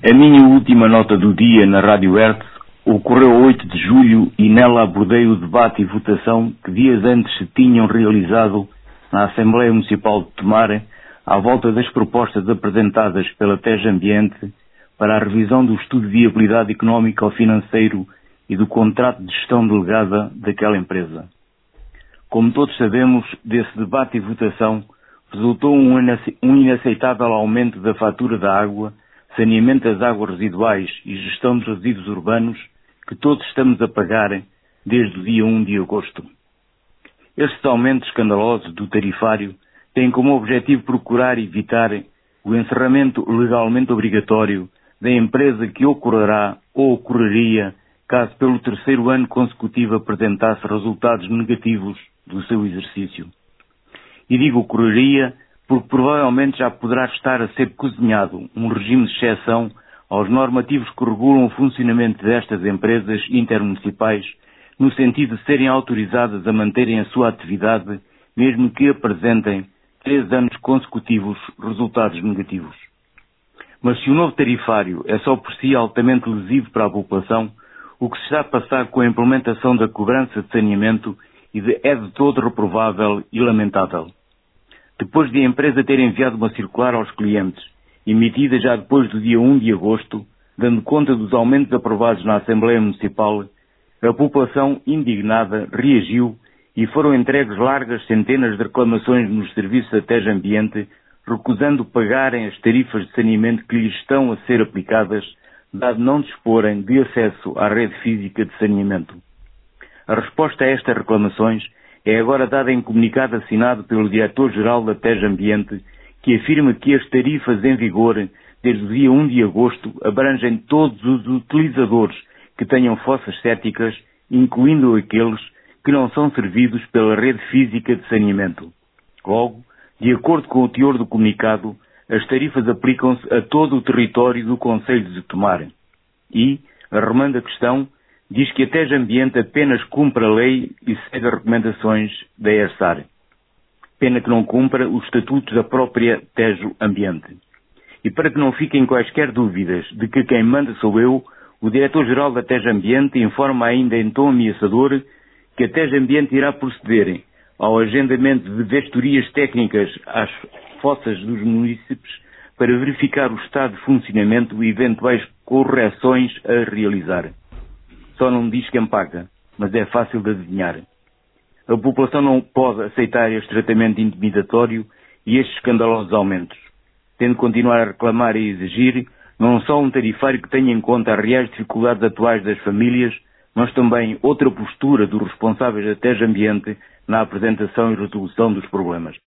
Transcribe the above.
A minha última nota do dia na Rádio Hertz ocorreu a 8 de julho e nela abordei o debate e votação que dias antes se tinham realizado na Assembleia Municipal de Tomar à volta das propostas apresentadas pela TEJ Ambiente para a revisão do estudo de viabilidade económica ou financeiro e do contrato de gestão delegada daquela empresa. Como todos sabemos, desse debate e votação resultou um inaceitável aumento da fatura da água, saneamento das águas residuais e gestão dos resíduos urbanos que todos estamos a pagar desde o dia 1 de agosto. Estes aumentos escandalosos do tarifário têm como objetivo procurar evitar o encerramento legalmente obrigatório da empresa que ocorrerá ou ocorreria caso pelo terceiro ano consecutivo apresentasse resultados negativos do seu exercício. E digo ocorreria porque provavelmente já poderá estar a ser cozinhado um regime de exceção aos normativos que regulam o funcionamento destas empresas intermunicipais, no sentido de serem autorizadas a manterem a sua atividade, mesmo que apresentem 3 anos consecutivos resultados negativos. Mas se o novo tarifário é só por si altamente lesivo para a população, o que se está a passar com a implementação da cobrança de saneamento é de todo reprovável e lamentável. Depois de a empresa ter enviado uma circular aos clientes, emitida já depois do dia 1 de agosto, dando conta dos aumentos aprovados na Assembleia Municipal, a população indignada reagiu e foram entregues largas centenas de reclamações nos serviços da TEJ Ambiente, recusando pagarem as tarifas de saneamento que lhes estão a ser aplicadas, dado não disporem de acesso à rede física de saneamento. A resposta a estas reclamações é agora dada em comunicado assinado pelo Diretor-Geral da TEJ Ambiente, que afirma que as tarifas em vigor desde o dia 1 de agosto abrangem todos os utilizadores que tenham fossas sépticas, incluindo aqueles que não são servidos pela rede física de saneamento. Logo, de acordo com o teor do comunicado, as tarifas aplicam-se a todo o território do concelho de Tomar. E, arrumando a questão, diz que a TEJ Ambiente apenas cumpre a lei e segue as recomendações da ERSAR. Pena que não cumpra os estatutos da própria TEJ Ambiente. E para que não fiquem quaisquer dúvidas de que quem manda sou eu, o Diretor-Geral da TEJ Ambiente informa ainda em tom ameaçador que a TEJ Ambiente irá proceder ao agendamento de vistorias técnicas às fossas dos munícipes para verificar o estado de funcionamento e eventuais correções a realizar. Só não diz quem paga, mas é fácil de adivinhar. A população não pode aceitar este tratamento intimidatório e estes escandalosos aumentos, tendo de continuar a reclamar e exigir não só um tarifário que tenha em conta as reais dificuldades atuais das famílias, mas também outra postura dos responsáveis da TEJ Ambiente na apresentação e resolução dos problemas.